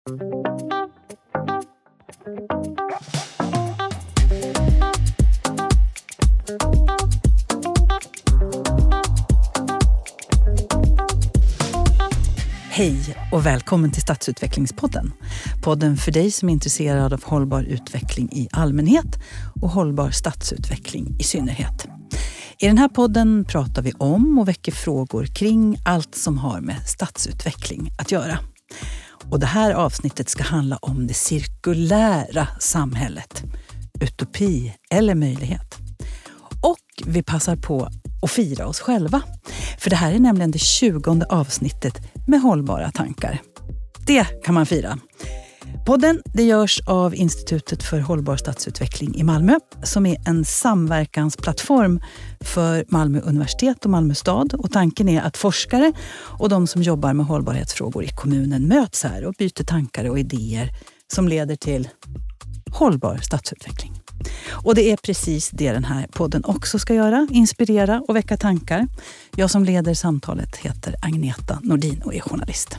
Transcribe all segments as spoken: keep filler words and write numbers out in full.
Hej och välkommen till Stadsutvecklingspodden. Podden för dig som är intresserad av hållbar utveckling i allmänhet och hållbar stadsutveckling i synnerhet. I den här podden pratar vi om och väcker frågor kring allt som har med stadsutveckling att göra. Och det här avsnittet ska handla om det cirkulära samhället. Utopi eller möjlighet. Och vi passar på att fira oss själva. För det här är nämligen det tjugonde avsnittet med hållbara tankar. Det kan man fira. Podden det görs av Institutet för hållbar stadsutveckling i Malmö som är en samverkansplattform för Malmö universitet och Malmö stad. Och tanken är att forskare och de som jobbar med hållbarhetsfrågor i kommunen möts här och byter tankar och idéer som leder till hållbar stadsutveckling. Och det är precis det den här podden också ska göra, inspirera och väcka tankar. Jag som leder samtalet heter Agneta Nordin och är journalist.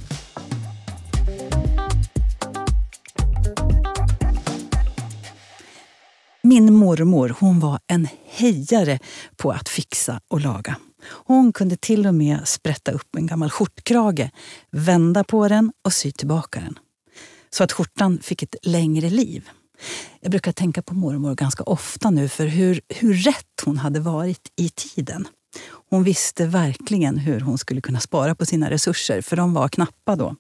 Min mormor, hon var en hejare på att fixa och laga. Hon kunde till och med sprätta upp en gammal skjortkrage, vända på den och sy tillbaka den. Så att skjortan fick ett längre liv. Jag brukar tänka på mormor ganska ofta nu för hur, hur rätt hon hade varit i tiden. Hon visste verkligen hur hon skulle kunna spara på sina resurser för de var knappa då.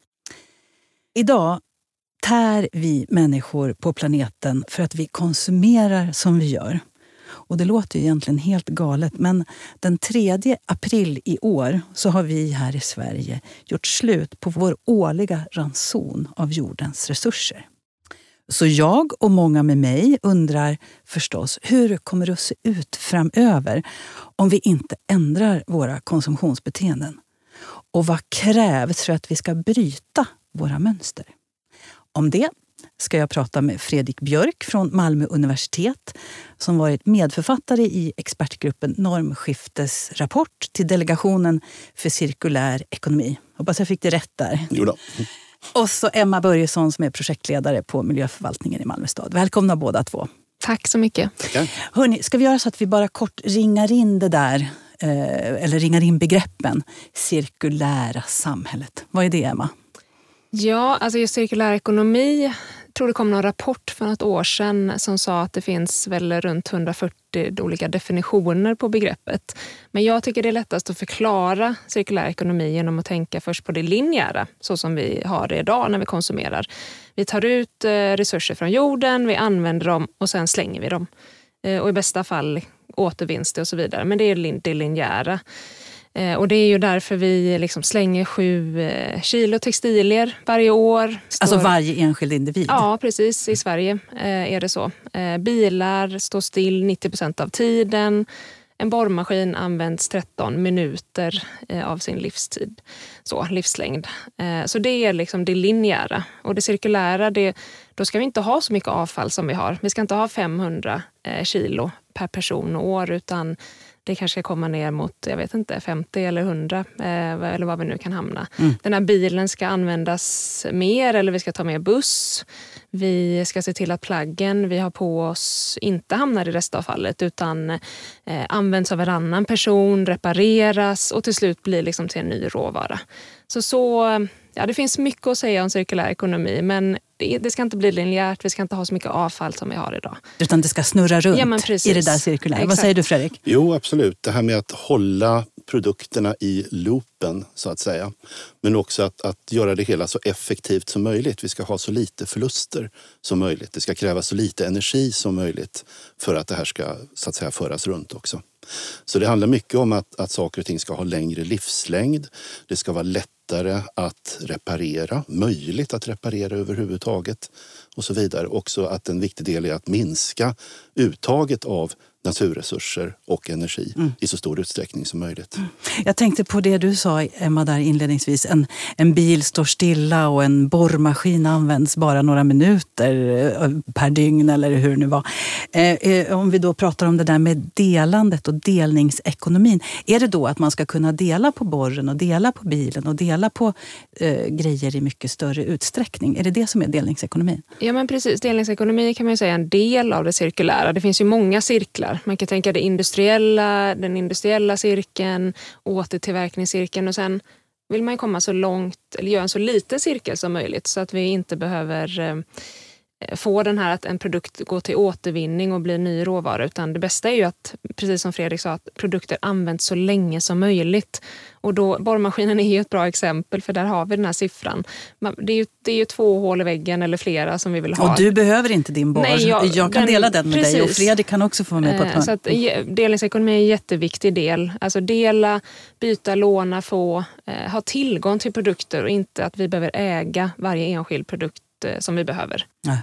Idag tär vi människor på planeten för att vi konsumerar som vi gör. Och det låter ju egentligen helt galet, men den tredje april i år så har vi här i Sverige gjort slut på vår årliga ranson av jordens resurser. Så jag och många med mig undrar förstås hur kommer det att se ut framöver om vi inte ändrar våra konsumtionsbeteenden? Och vad krävs för att vi ska bryta våra mönster? Om det ska jag prata med Fredrik Björk från Malmö universitet som varit medförfattare i expertgruppen Normskiftesrapport till Delegationen för cirkulär ekonomi. Hoppas jag fick det rätt där. Jo då. Och så Emma Börjesson som är projektledare på miljöförvaltningen i Malmö stad. Välkomna båda två. Tack så mycket. Tackar. Hörrni, ska vi göra så att vi bara kort ringar in det där, eh, eller ringar in begreppen cirkulära samhället. Vad är det, Emma? Ja, alltså just cirkulär ekonomi, jag tror det kom någon rapport för något år sedan som sa att det finns väl runt hundrafyrtio olika definitioner på begreppet. Men jag tycker det är lättast att förklara cirkulär ekonomi genom att tänka först på det linjära, så som vi har det idag när vi konsumerar. Vi tar ut resurser från jorden, vi använder dem och sen slänger vi dem. Och i bästa fall återvinns det och så vidare, men det är det linjära. Och det är ju därför vi liksom slänger sju kilo textilier varje år. Står... Alltså varje enskild individ? Ja, precis. I Sverige är det så. Bilar står still nittio procent av tiden. En borrmaskin används tretton minuter av sin livstid. Så, livslängd. Så det är liksom det linjära. Och det cirkulära, det, då ska vi inte ha så mycket avfall som vi har. Vi ska inte ha femhundra kilo per person och år, utan det kanske ska komma ner mot, jag vet inte, femtio eller hundra eh, eller vad vi nu kan hamna. Mm. Den här bilen ska användas mer, eller vi ska ta med buss. Vi ska se till att plaggen vi har på oss inte hamnar i restavfallet utan eh, används av en annan person, repareras och till slut blir liksom till en ny råvara. Så, så ja, det finns mycket att säga om cirkulär ekonomi, men det, det ska inte bli linjärt, vi ska inte ha så mycket avfall som vi har idag. Utan det ska snurra runt ja, i det där cirkulära. Exakt. Vad säger du, Fredrik? Jo, absolut. Det här med att hålla produkterna i loopen, så att säga. Men också att, att göra det hela så effektivt som möjligt. Vi ska ha så lite förluster som möjligt. Det ska kräva så lite energi som möjligt för att det här ska, så att säga, föras runt också. Så det handlar mycket om att, att saker och ting ska ha längre livslängd. Det ska vara lättare att reparera, möjligt att reparera överhuvudtaget och så vidare. Också att en viktig del är att minska uttaget av naturresurser och energi mm. i så stor utsträckning som möjligt. Mm. Jag tänkte på det du sa, Emma, där inledningsvis. En, en bil står stilla och en borrmaskin används bara några minuter per dygn eller hur det nu var. Eh, om vi då pratar om det där med delandet och delningsekonomin. Är det då att man ska kunna dela på borren och dela på bilen och dela på eh, grejer i mycket större utsträckning? Är det det som är delningsekonomin? Ja, men precis. Delningsekonomi kan man ju säga är en del av det cirkulära. Det finns ju många cirklar. Man kan tänka det industriella, den industriella cirkeln, återtillverkningscirkeln och sen vill man komma så långt eller göra en så liten cirkel som möjligt så att vi inte behöver eh, få den här att en produkt går till återvinning och blir ny råvara, utan det bästa är ju att, precis som Fredrik sa, att produkter används så länge som möjligt. Och då, borrmaskinen är ju ett bra exempel, för där har vi den här siffran. Det är ju, det är ju två hål i väggen eller flera som vi vill ha. Och du behöver inte din borr. Nej, jag, jag kan den, dela den med precis. dig och Fredrik kan också få med på ett Så att delningsekonomi är en jätteviktig del. Alltså dela, byta, låna, få, eh, ha tillgång till produkter och inte att vi behöver äga varje enskild produkt eh, som vi behöver. Nej.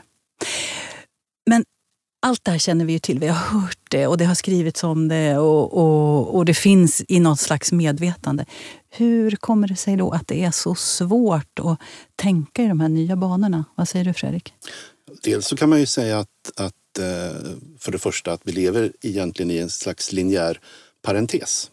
Men allt det här känner vi ju till, vi har hört det och det har skrivits om det och, och, och det finns i något slags medvetande. Hur kommer det sig då att det är så svårt att tänka i de här nya banorna? Vad säger du, Fredrik? Dels så kan man ju säga att, att för det första att vi lever egentligen i en slags linjär parentes.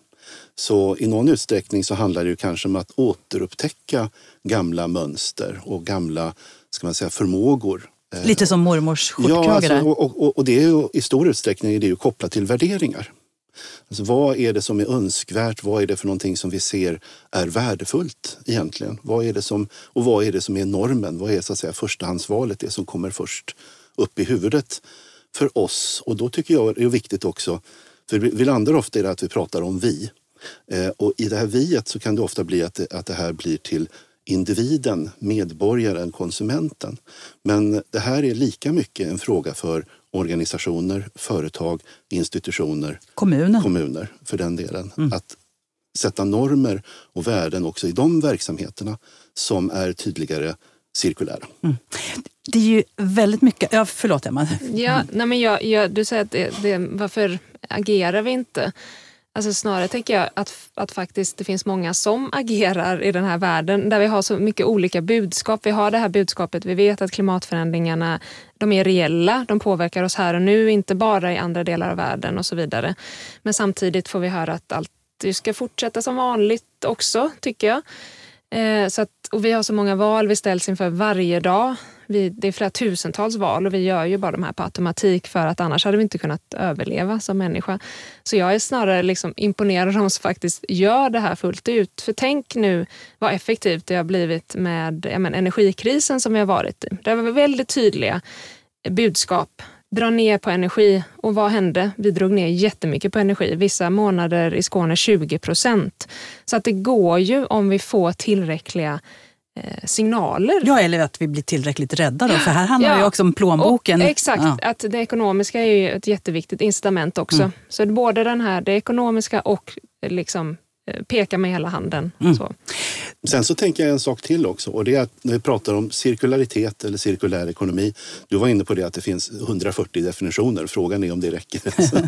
Så i någon utsträckning så handlar det ju kanske om att återupptäcka gamla mönster och gamla, ska man säga, förmågor. Lite som mormors skjortkrage. Ja, alltså, och, och, och det är ju, i stor utsträckning är det ju kopplat till värderingar. Alltså, vad är det som är önskvärt? Vad är det för någonting som vi ser är värdefullt egentligen? Vad är det som, och vad är det som är normen? Vad är så att säga förstahandsvalet, det som kommer först upp i huvudet för oss? Och då tycker jag det är viktigt också, för vi landar ofta i det att vi pratar om vi. Eh, och i det här viet så kan det ofta bli att det, att det här blir till individen, medborgaren, konsumenten. Men det här är lika mycket en fråga för organisationer, företag, institutioner, kommuner, kommuner för den delen. Mm. Att sätta normer och värden också i de verksamheterna som är tydligare cirkulära. Mm. Det är ju väldigt mycket... Ja, förlåt Emma. Ja, nej men jag, jag, du säger att det, det, varför agerar vi inte? Alltså snarare tänker jag att, att faktiskt det finns många som agerar i den här världen där vi har så mycket olika budskap. Vi har det här budskapet, vi vet att klimatförändringarna, de är reella, de påverkar oss här och nu, inte bara i andra delar av världen och så vidare. Men samtidigt får vi höra att allt ska fortsätta som vanligt också, tycker jag. Eh, så att, och vi har så många val vi ställs inför varje dag. Vi, det är flera tusentals val och vi gör ju bara de här på automatik för att annars hade vi inte kunnat överleva som människa. Så jag är snarare liksom imponerad av de som faktiskt gör det här fullt ut. För tänk nu vad effektivt det har blivit med ja, men, energikrisen som vi har varit i. Det var väldigt tydliga budskap. Dra ner på energi. Och vad hände? Vi drog ner jättemycket på energi. Vissa månader i Skåne tjugo procent. Så att det går ju om vi får tillräckliga eh, signaler. Ja, eller att vi blir tillräckligt rädda då. För här handlar det ja. ju också om plånboken. Och, exakt. Ja. Att det ekonomiska är ju ett jätteviktigt incitament också. Mm. Så både den här, det ekonomiska och liksom peka med hela handen. Mm. Så. Sen så tänker jag en sak till också, och det är att när vi pratar om cirkularitet eller cirkulär ekonomi, du var inne på det att det finns hundrafyrtio definitioner, frågan är om det räcker.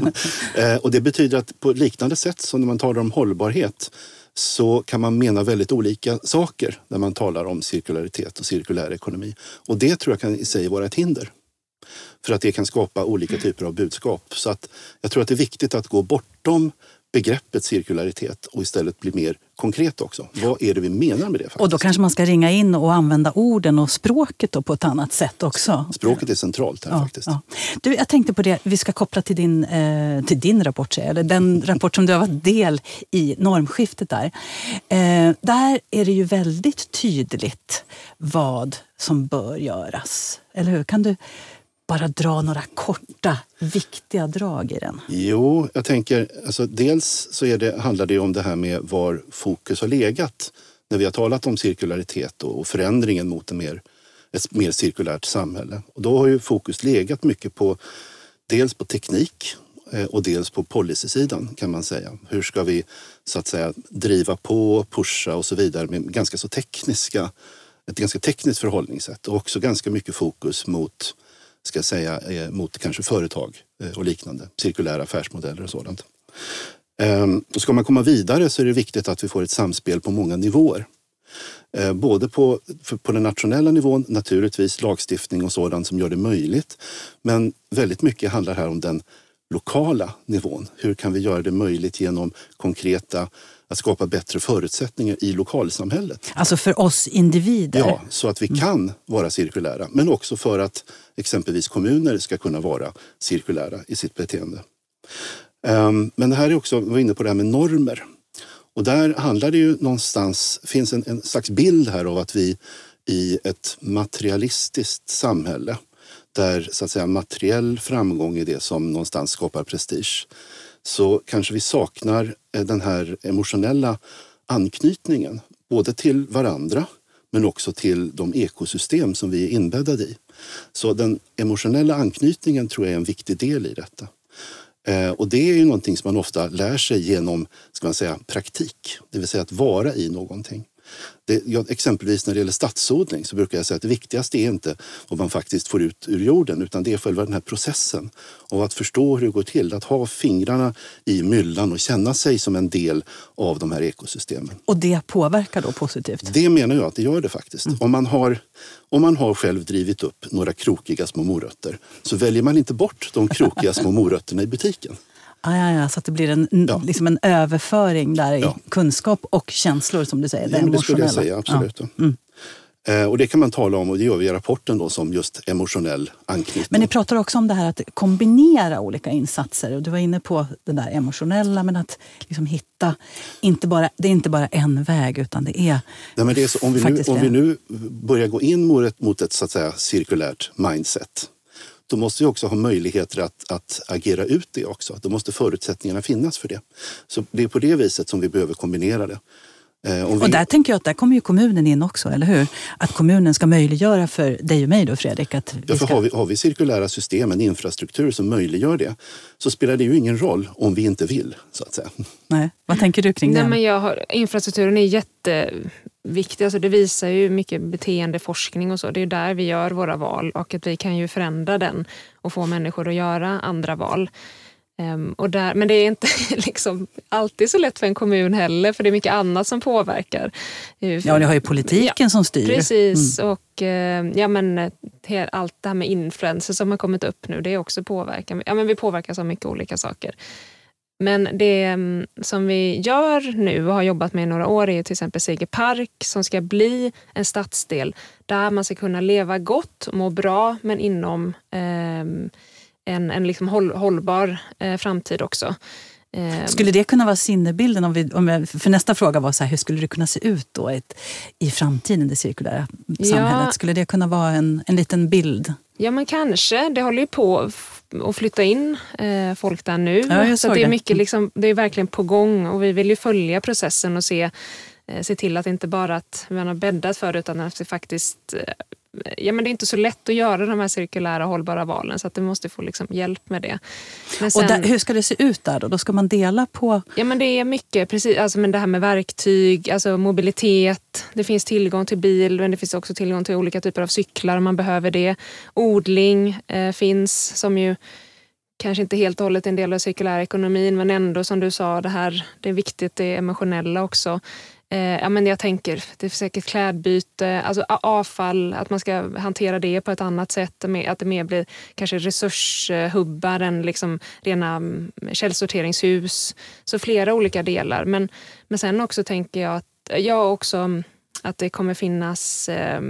Och det betyder att på liknande sätt som när man talar om hållbarhet så kan man mena väldigt olika saker när man talar om cirkularitet och cirkulär ekonomi. Och det tror jag kan i sig vara ett hinder. För att det kan skapa olika typer av budskap. Så att jag tror att det är viktigt att gå bortom begreppet cirkularitet och istället bli mer konkret också. Vad är det vi menar med det faktiskt? Och då kanske man ska ringa in och använda orden och språket då på ett annat sätt också. Språket är centralt här ja, faktiskt. Ja. Du, jag tänkte på det, vi ska koppla till din, eh, till din rapport, eller den rapport som du har varit del i normskiftet där. Eh, där är det ju väldigt tydligt vad som bör göras. Eller hur? Kan du bara dra några korta, viktiga drag i den? Jo, jag tänker, alltså dels så är det, handlar det om det här med var fokus har legat när vi har talat om cirkularitet och förändringen mot en mer, ett mer cirkulärt samhälle. Och då har ju fokus legat mycket på dels på teknik och dels på policysidan kan man säga. Hur ska vi så att säga driva på, pusha och så vidare med ganska så tekniska, ett ganska tekniskt förhållningssätt och också ganska mycket fokus mot ska jag säga, mot kanske företag och liknande, cirkulära affärsmodeller och sådant. Och ska man komma vidare så är det viktigt att vi får ett samspel på många nivåer. Både på, på den nationella nivån, naturligtvis lagstiftning och sådant som gör det möjligt. Men väldigt mycket handlar här om den lokala nivån. Hur kan vi göra det möjligt genom konkreta, att skapa bättre förutsättningar i lokalsamhället? Alltså för oss individer? Ja, så att vi kan vara cirkulära. Men också för att exempelvis kommuner ska kunna vara cirkulära i sitt beteende. Men det här är också, vi var inne på det här med normer. Och där handlar det ju någonstans, finns en, en slags bild här av att vi i ett materialistiskt samhälle, där så att säga materiell framgång är det som någonstans skapar prestige, så kanske vi saknar den här emotionella anknytningen, både till varandra men också till de ekosystem som vi är inbäddade i. Så den emotionella anknytningen tror jag är en viktig del i detta. Och det är ju någonting som man ofta lär sig genom, ska man säga, praktik. Det vill säga att vara i någonting. Det, jag, exempelvis när det gäller stadsodling så brukar jag säga att det viktigaste är inte vad man faktiskt får ut ur jorden, utan det är själva den här processen. Och att förstå hur det går till, att ha fingrarna i myllan och känna sig som en del av de här ekosystemen. Och det påverkar då positivt? Det menar jag att det gör det faktiskt. Mm. Om man har, om man har själv drivit upp några krokiga små morötter, så väljer man inte bort de krokiga små morötterna i butiken. Ah, ja, ja, så att det blir en, ja. liksom en överföring där i ja. kunskap och känslor som du säger. Ja, den det skulle jag säga, absolut. Ja. Mm. Eh, och det kan man tala om, och det gör vi i rapporten då, som just emotionell anknytning. Men ni pratar också om det här att kombinera olika insatser. Och du var inne på det där emotionella, men att liksom hitta, inte bara, det är inte bara en väg, utan det är... Nej, men det är så, om, vi nu, om vi nu börjar gå in mot ett, mot ett så att säga cirkulärt mindset, då måste vi också ha möjligheter att, att agera ut det också. Då måste förutsättningarna finnas för det. Så det är på det viset som vi behöver kombinera det. Eh, om vi... Och där tänker jag att där kommer ju kommunen in också, eller hur? Att kommunen ska möjliggöra för dig och mig då, Fredrik. Att vi ja, för ska... har, vi, har vi cirkulära system, en infrastruktur som möjliggör det, så spelar det ju ingen roll om vi inte vill, så att säga. Nej, vad tänker du kring det? Nej, men jag har, infrastrukturen är jätteviktig. Alltså det visar ju mycket beteendeforskning och så. Det är där vi gör våra val, och att vi kan ju förändra den och få människor att göra andra val. Um, och där, men det är inte liksom alltid så lätt för en kommun heller, för det är mycket annat som påverkar. Ja, det har ju politiken ja, som styr. Precis, mm. och uh, ja, men, allt det här med influenser som har kommit upp nu, det är också påverkan. Ja, men vi påverkas av mycket olika saker. Men det um, som vi gör nu och har jobbat med i några år är till exempel Seger Park, som ska bli en stadsdel där man ska kunna leva gott och må bra, men inom um, en, en liksom håll, hållbar eh, framtid också. Eh, skulle det kunna vara sinnebilden? Om vi, om jag, för nästa fråga var så här, hur skulle det kunna se ut då ett, i framtiden, det cirkulära samhället? Ja, skulle det kunna vara en, en liten bild? Ja, men kanske. Det håller ju på att flytta in eh, folk där nu. Ja, så det är mycket liksom, det är verkligen på gång, och vi vill ju följa processen och se, eh, se till att inte bara att vi har bäddat för det, utan att det faktiskt eh, ja, men det är inte så lätt att göra de här cirkulära hållbara valen, så att du måste få liksom hjälp med det. Men sen, och där, hur ska det se ut där då? Då ska man dela på... Ja, men det är mycket, precis, alltså, men det här med verktyg, alltså mobilitet, det finns tillgång till bil, men det finns också tillgång till olika typer av cyklar om man behöver det. Odling eh, finns, som ju kanske inte helt och hållet en del av cirkulär ekonomin, men ändå, som du sa, det här, det är viktigt, det emotionella också. Eh, ja, men jag tänker, det är säkert klädbyte, alltså avfall, att man ska hantera det på ett annat sätt, att det mer blir kanske resurshubbar än liksom rena källsorteringshus. Så flera olika delar. Men, men sen också tänker jag att, jag också, att det kommer finnas eh,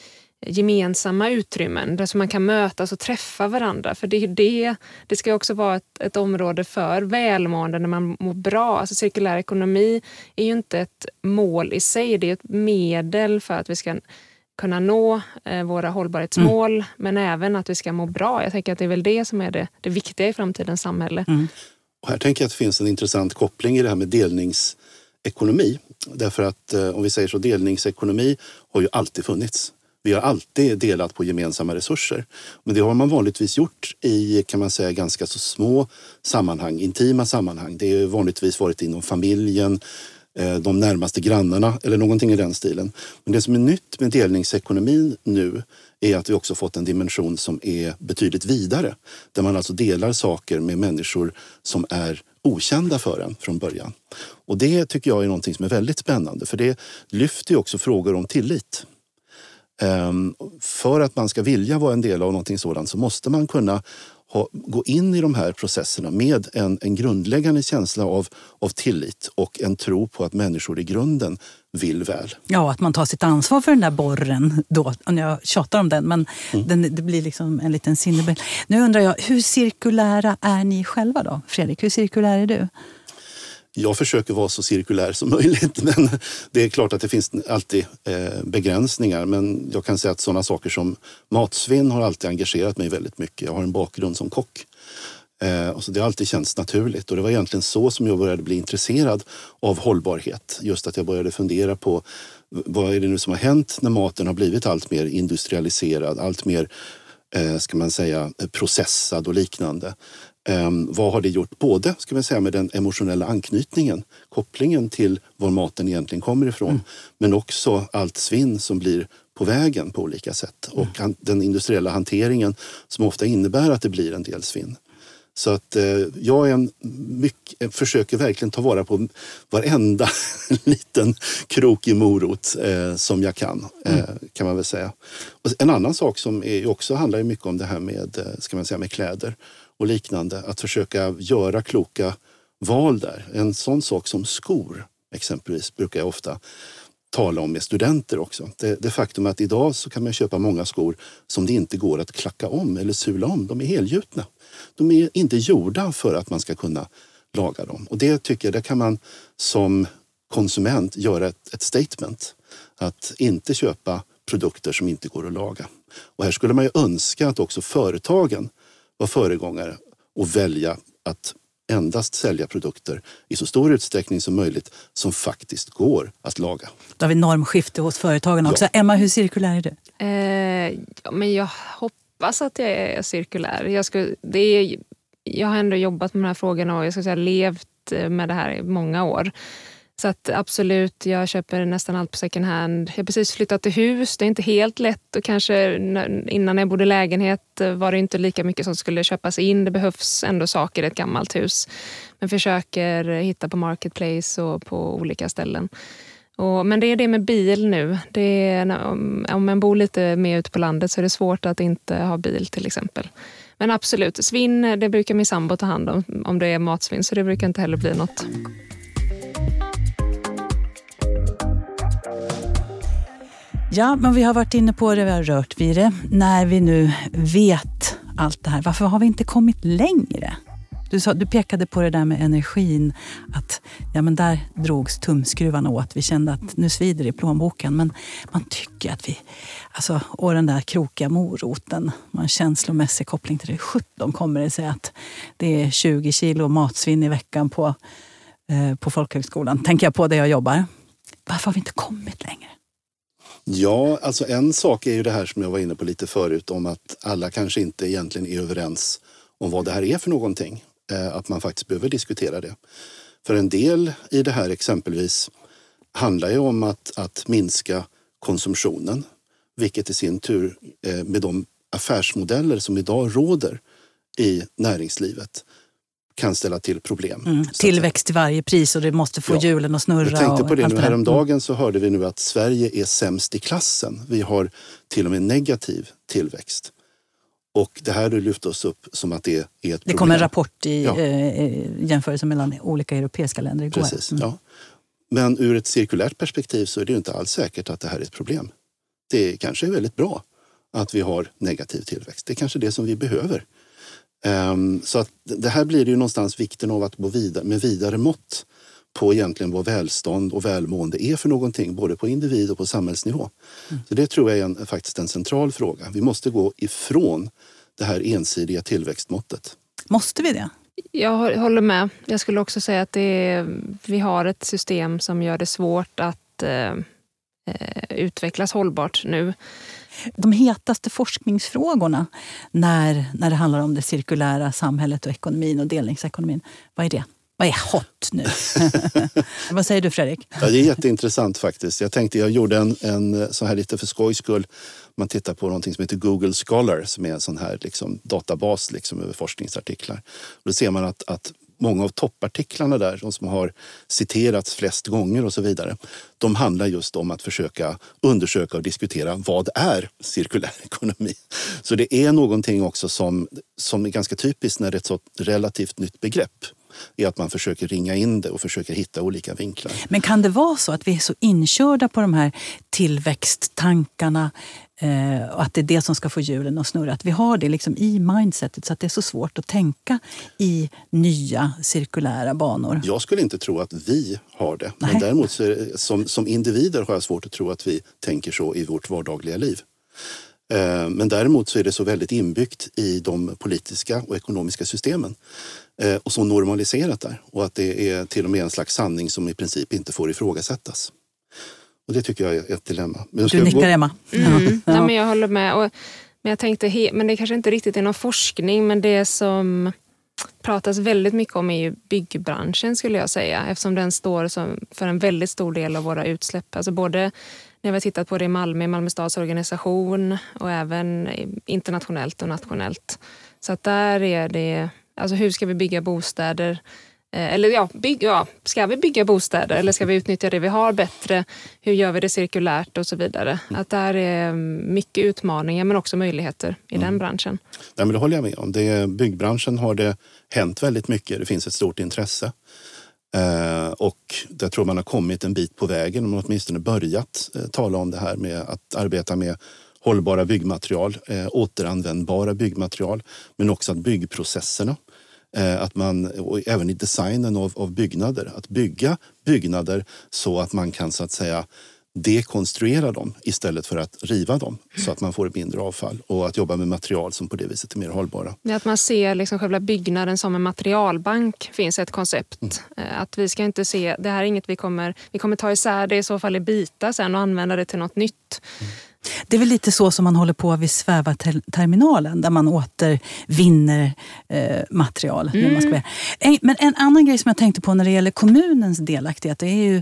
gemensamma utrymmen där så man kan mötas och träffa varandra. För det är det, det ska också vara ett, ett område för välmående när man mår bra. Alltså cirkulär ekonomi är ju inte ett mål i sig, det är ett medel för att vi ska kunna nå eh, våra hållbarhetsmål, mm. men även att vi ska må bra. Jag tänker att det är väl det som är det, det viktiga i framtidens samhälle. Mm. Och här tänker jag att det finns en intressant koppling i det här med delningsekonomi. Därför att eh, om vi säger så, delningsekonomi har ju alltid funnits. Vi har alltid delat på gemensamma resurser. Men det har man vanligtvis gjort i, kan man säga, ganska så små sammanhang, intima sammanhang. Det har vanligtvis varit inom familjen. de närmaste grannarna eller någonting i den stilen. Men det som är nytt med delningsekonomin nu är att vi också fått en dimension som är betydligt vidare. Där man alltså delar saker med människor som är okända för en från början. Och det tycker jag är någonting som är väldigt spännande, för det lyfter ju också frågor om tillit. Um, för att man ska vilja vara en del av någonting sådant så måste man kunna ha, gå in i de här processerna med en, en grundläggande känsla av, av tillit och en tro på att människor i grunden vill väl. Ja, att man tar sitt ansvar för den där borren då, om jag tjatar om den, men mm. den, det blir liksom en liten sinnebild. Nu undrar jag, hur cirkulära är ni själva då? Fredrik, hur cirkulär är du? Jag försöker vara så cirkulär som möjligt, men det är klart att det finns alltid begränsningar. Men jag kan säga att sådana saker som matsvinn har alltid engagerat mig väldigt mycket. Jag har en bakgrund som kock. Och så det har alltid känts naturligt. Och det var egentligen så som jag började bli intresserad av hållbarhet. Just att jag började fundera på vad är det nu som har hänt när maten har blivit allt mer industrialiserad, allt mer ska man säga, processad och liknande. Um, vad har det gjort både ska man säga, med den emotionella anknytningen, kopplingen till var maten egentligen kommer ifrån, mm. men också allt svinn som blir på vägen på olika sätt. Mm. Och han, den industriella hanteringen som ofta innebär att det blir en del svinn. Så att eh, jag är en mycket, försöker verkligen ta vara på varenda liten krok i morot eh, som jag kan, eh, mm. kan man väl säga. Och en annan sak som är också handlar ju mycket om det här med, ska man säga, med kläder och liknande. Att försöka göra kloka val där. En sån sak som skor exempelvis brukar jag ofta tala om med studenter också. Det, det faktum att idag så kan man köpa många skor som det inte går att klacka om eller sula om. De är helgjutna. De är inte gjorda för att man ska kunna laga dem. Och det tycker jag, det kan man som konsument göra ett, ett statement. Att inte köpa produkter som inte går att laga. Och här skulle man ju önska att också företagen var föregångare och välja att endast sälja produkter i så stor utsträckning som möjligt som faktiskt går att laga. Då har vi normskifte hos företagen också. Ja. Emma, hur cirkulär är du? Eh, ja, men jag hoppas att jag är cirkulär. Jag, skulle, det är, jag har ändå jobbat med de här frågorna och jag ska säga levt med det här i många år. Så att absolut, jag köper nästan allt på second hand. Jag har precis flyttat till hus. Det är inte helt lätt och kanske innan jag bodde i lägenhet var det inte lika mycket som skulle köpas in. Det behövs ändå saker i ett gammalt hus. Men försöker hitta på marketplace och på olika ställen. Och, men det är det med bil nu. Det är, om, om man bor lite mer ute på landet så är det svårt att inte ha bil till exempel. Men absolut, svinn, det brukar min sambo ta hand om om det är matsvinn. Så det brukar inte heller bli något. Ja, men vi har varit inne på det, vi har rört vid det. När vi nu vet allt det här, varför har vi inte kommit längre? Du, sa, du pekade på det där med energin, att ja, men där drogs tumskruvarna åt. Vi kände att nu svider det i plånboken, men man tycker att vi, alltså, och den där krokiga moroten, man känslomässig koppling till det. sjutton kommer det sig att det är tjugo kilo matsvinn i veckan på, eh, på folkhögskolan. Tänker jag på det jag jobbar. Varför har vi inte kommit längre? Ja, alltså en sak är ju det här som jag var inne på lite förut om att alla kanske inte egentligen är överens om vad det här är för någonting. Att man faktiskt behöver diskutera det. För en del i det här exempelvis handlar ju om att, att minska konsumtionen. Vilket i sin tur med de affärsmodeller som idag råder i näringslivet kan ställa till problem. Mm, tillväxt till varje pris och det måste få ja, hjulen att snurra. Jag tänkte på det nu häromdagen mm. så hörde vi nu att Sverige är sämst i klassen. Vi har till och med negativ tillväxt. Och det här lyfter oss upp som att det är ett problem. Det kom en rapport i ja. eh, jämförelse mellan olika europeiska länder igår. Precis, mm. ja. Men ur ett cirkulärt perspektiv så är det ju inte alls säkert att det här är ett problem. Det kanske är väldigt bra att vi har negativ tillväxt. Det är kanske det som vi behöver. Um, så att det här blir det ju någonstans vikten av att gå vidare med vidare mått på egentligen vad välstånd och välmående är för någonting, både på individ och på samhällsnivå. Mm. Så det tror jag är en, faktiskt en central fråga. Vi måste gå ifrån det här ensidiga tillväxtmåttet. Måste vi det? Jag håller med. Jag skulle också säga att det är, vi har ett system som gör det svårt att eh, utvecklas hållbart nu. De hetaste forskningsfrågorna när, när det handlar om det cirkulära samhället och ekonomin och delningsekonomin, vad är det? Vad är hot nu? Vad säger du, Fredrik? Ja, det är jätteintressant faktiskt. Jag tänkte, jag gjorde en, en så här lite för skojs skull. Man tittar på någonting som heter Google Scholar som är en sån här liksom, databas liksom, över forskningsartiklar. Och då ser man att, att många av toppartiklarna där, de som har citerats flest gånger och så vidare, de handlar just om att försöka undersöka och diskutera vad är cirkulär ekonomi. Så det är någonting också som, som är ganska typiskt när det är ett så relativt nytt begrepp. Är att man försöker ringa in det och försöker hitta olika vinklar. Men kan det vara så att vi är så inkörda på de här tillväxttankarna eh, och att det är det som ska få hjulen att snurra? Att vi har det liksom i mindsetet så att det är så svårt att tänka i nya cirkulära banor? Jag skulle inte tro att vi har det. Nej. Men däremot så är det, som, som individer har jag svårt att tro att vi tänker så i vårt vardagliga liv. Men däremot så är det så väldigt inbyggt i de politiska och ekonomiska systemen och så normaliserat där. Och att det är till och med en slags sanning som i princip inte får ifrågasättas. Och det tycker jag är ett dilemma. Men du nickar, gå... Emma. Mm. Ja. Ja, men jag håller med. Och, men jag tänkte, he... men det kanske inte riktigt är någon forskning, men det som pratas väldigt mycket om är ju byggbranschen, skulle jag säga. Eftersom den står som för en väldigt stor del av våra utsläpp. Alltså både när vi har tittat på det i Malmö, Malmö stads organisation och även internationellt och nationellt. Så att där är det, alltså hur ska vi bygga bostäder? Eller ja, bygg, ja, ska vi bygga bostäder eller ska vi utnyttja det vi har bättre? Hur gör vi det cirkulärt och så vidare? Att där är mycket utmaningar men också möjligheter i mm. den branschen. Nej, men det håller jag med om. Det, byggbranschen har det hänt väldigt mycket. Det finns ett stort intresse. Eh, och jag tror man har kommit en bit på vägen. Man har åtminstone börjat eh, tala om det här med att arbeta med hållbara byggmaterial, eh, återanvändbara byggmaterial, men också att byggprocesserna, eh, att man, och även i designen av, av byggnader, att bygga byggnader så att man kan så att säga dekonstruera dem istället för att riva dem så att man får ett mindre avfall och att jobba med material som på det viset är mer hållbara. Det att man ser liksom själva byggnaden som en materialbank finns ett koncept. Mm. Att vi ska inte se, det här är inget vi kommer, vi kommer ta isär det i så fall i bitar sen och använda det till något nytt. Mm. Det är väl lite så som man håller på vid Svävarterminalen där man återvinner eh, material. Mm. Man ska en, men en annan grej som jag tänkte på när det gäller kommunens delaktighet, det är ju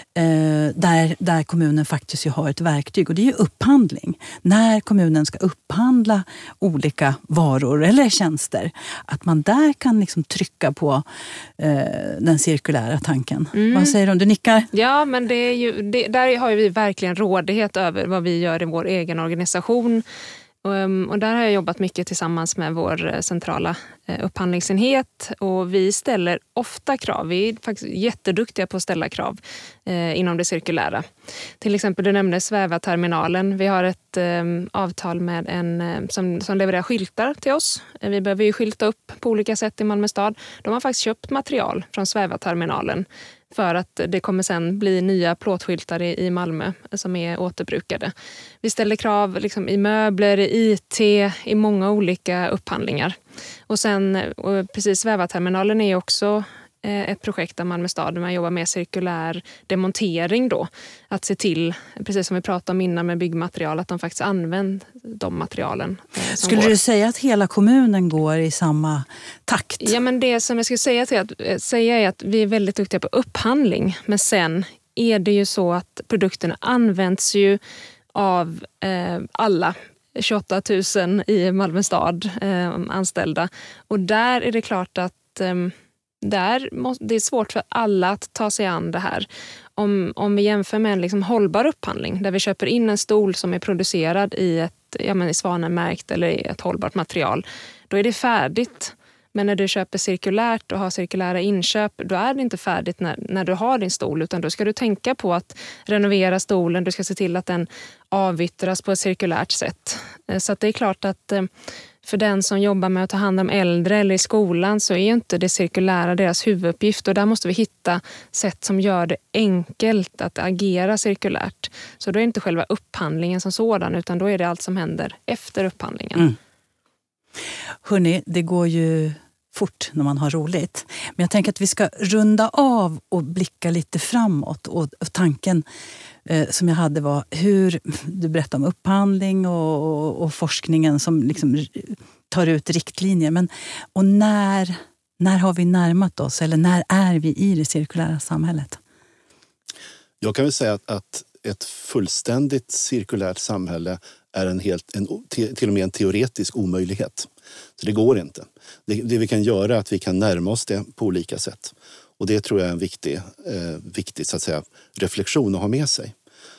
eh, där, där kommunen faktiskt ju har ett verktyg och det är ju upphandling. När kommunen ska upphandla olika varor eller tjänster, att man där kan liksom trycka på eh, den cirkulära tanken. Mm. Vad säger du? Du nickar? Ja, men det är ju, det, där har ju vi verkligen rådighet över vad vi gör i vår egen organisation. Och där har jag jobbat mycket tillsammans med vår centrala upphandlingsenhet och vi ställer ofta krav. Vi är faktiskt jätteduktiga på att ställa krav eh, inom det cirkulära. Till exempel, du nämnde Svävarterminalen. Vi har ett eh, avtal med en eh, som, som levererar skyltar till oss. Vi behöver ju skylta upp på olika sätt i Malmö stad. De har faktiskt köpt material från Svävarterminalen för att det kommer sen bli nya plåtskyltar i, i Malmö som är återbrukade. Vi ställer krav liksom, i möbler, i I T, i många olika upphandlingar. Och sen, och precis Svävarterminalen är också eh, ett projekt där Malmö stad där man jobbar med cirkulär demontering då. Att se till, precis som vi pratade om innan med byggmaterial, att de faktiskt använder de materialen. Eh, som skulle går. Du säga att hela kommunen går i samma takt? Ja, men det som jag skulle säga, till att, säga är att vi är väldigt duktiga på upphandling. Men sen är det ju så att produkterna används ju av eh, alla. tjugoåtta tusen i Malmö stad eh, anställda. Och där är det klart att eh, där måste, det är svårt för alla att ta sig an det här. Om, om vi jämför med en liksom hållbar upphandling där vi köper in en stol som är producerad i ett ja, men i svanmärkt eller i ett hållbart material, då är det färdigt. Men när du köper cirkulärt och har cirkulära inköp, då är det inte färdigt när, när du har din stol. Utan då ska du tänka på att renovera stolen. Du ska se till att den avyttras på ett cirkulärt sätt. Så att det är klart att för den som jobbar med att ta hand om äldre eller i skolan så är ju inte det cirkulära deras huvuduppgift. Och där måste vi hitta sätt som gör det enkelt att agera cirkulärt. Så då är det inte själva upphandlingen som sådan, utan då är det allt som händer efter upphandlingen. Mm. Hörrni, det går ju fort när man har roligt. Men jag tänker att vi ska runda av och blicka lite framåt. Och, och tanken eh, som jag hade var hur du berättade om upphandling och, och, och forskningen som liksom tar ut riktlinjer. Men, och när, När har vi närmat oss eller när är vi i det cirkulära samhället? Jag kan väl säga att, att ett fullständigt cirkulärt samhälle är en helt, en, till och med en teoretisk omöjlighet. Så det går inte. Det, det vi kan göra är att vi kan närma oss det på olika sätt. Och det tror jag är en viktig, eh, viktig så att säga, reflektion att ha med sig.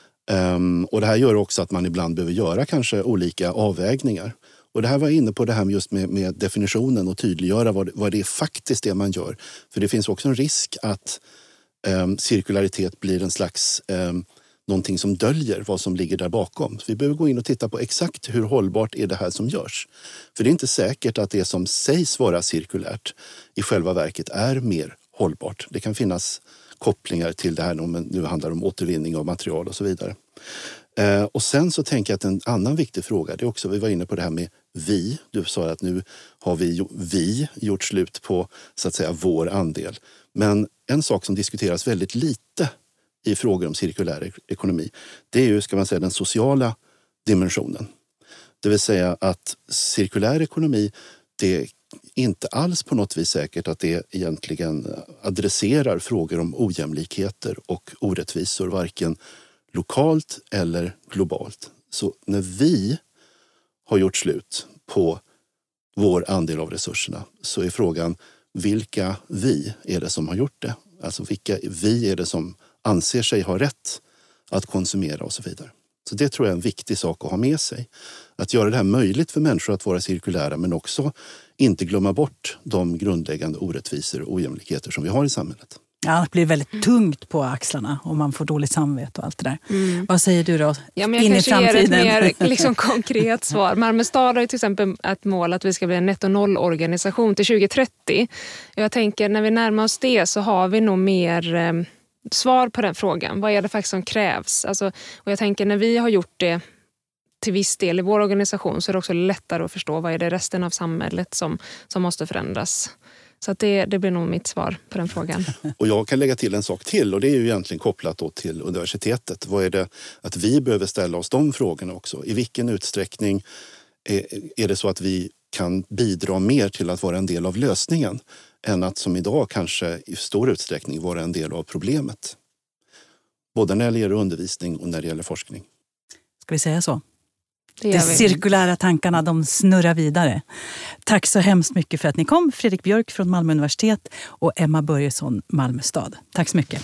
Um, och det här gör också att man ibland behöver göra kanske olika avvägningar. Och det här var inne på det här just med, med definitionen och tydliggöra vad, vad det är faktiskt det man gör. För det finns också en risk att um, cirkularitet blir en slags um, någonting som döljer vad som ligger där bakom. Så vi behöver gå in och titta på exakt hur hållbart är det här som görs. För det är inte säkert att det som sägs vara cirkulärt i själva verket är mer hållbart. Det kan finnas kopplingar till det här, men nu handlar det om återvinning av material och så vidare. Eh, och sen så tänker jag att en annan viktig fråga, det är också, vi var inne på det här med vi. Du sa att nu har vi, vi gjort slut på så att säga vår andel. Men en sak som diskuteras väldigt lite i frågor om cirkulär ekonomi, det är ju, ska man säga, den sociala dimensionen. Det vill säga att cirkulär ekonomi, det är inte alls på något vis säkert att det egentligen adresserar frågor om ojämlikheter och orättvisor, varken lokalt eller globalt. Så när vi har gjort slut på vår andel av resurserna så är frågan, vilka vi är det som har gjort det? Alltså vilka vi är det som anser sig ha rätt att konsumera och så vidare. Så det tror jag är en viktig sak att ha med sig. Att göra det här möjligt för människor att vara cirkulära, men också inte glömma bort de grundläggande orättvisor och ojämlikheter som vi har i samhället. Ja, det blir väldigt tungt på axlarna och man får dåligt samvete och allt det där. Mm. Vad säger du då? Ja, men jag in kanske i framtiden. ger ett mer liksom, konkret svar. Malmö stad har ju till exempel ett mål att vi ska bli en netto noll-organisation till tjugo trettio. Jag tänker när vi närmar oss det så har vi nog mer eh, svar på den frågan. Vad är det faktiskt som krävs? Alltså, och jag tänker när vi har gjort det till viss del i vår organisation så är det också lättare att förstå vad är det resten av samhället som, som måste förändras. Så att det, det blir nog mitt svar på den frågan. Och jag kan lägga till en sak till, och det är ju egentligen kopplat då till universitetet. Vad är det att vi behöver ställa oss de frågorna också? I vilken utsträckning är, är det så att vi kan bidra mer till att vara en del av lösningen än att som idag kanske i stor utsträckning vara en del av problemet? Både när det gäller undervisning och när det gäller forskning. Ska vi säga så? Det De cirkulära tankarna, de snurrar vidare. Tack så hemskt mycket för att ni kom. Fredrik Björk från Malmö universitet och Emma Börjesson, Malmö stad. Tack så mycket.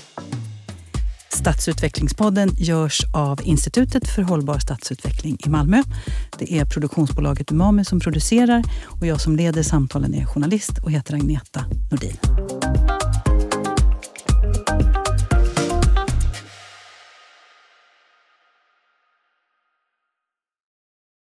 Stadsutvecklingspodden görs av Institutet för hållbar stadsutveckling i Malmö. Det är produktionsbolaget Umami som producerar och jag som leder samtalen är journalist och heter Agneta Nordin.